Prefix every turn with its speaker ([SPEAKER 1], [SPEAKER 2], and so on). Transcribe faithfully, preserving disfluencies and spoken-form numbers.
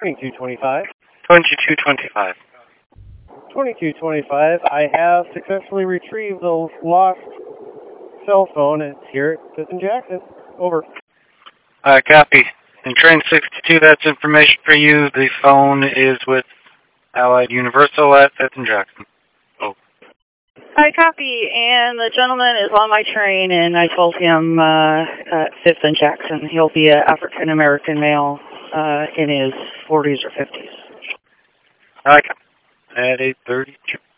[SPEAKER 1] twenty-two twenty-five.
[SPEAKER 2] twenty-two twenty-five.
[SPEAKER 1] twenty-two twenty-five, I have successfully retrieved the lost cell phone. It's here at fifth and Jackson. Over.
[SPEAKER 2] Uh, copy. In train sixty-two, that's information for you. The phone is with Allied Universal at fifth and Jackson. Oh.
[SPEAKER 3] I copy, and the gentleman is on my train, and I told him uh, at fifth and Jackson he'll be an African-American male uh, in his forties or fifties.
[SPEAKER 2] Okay. At eight thirty-two.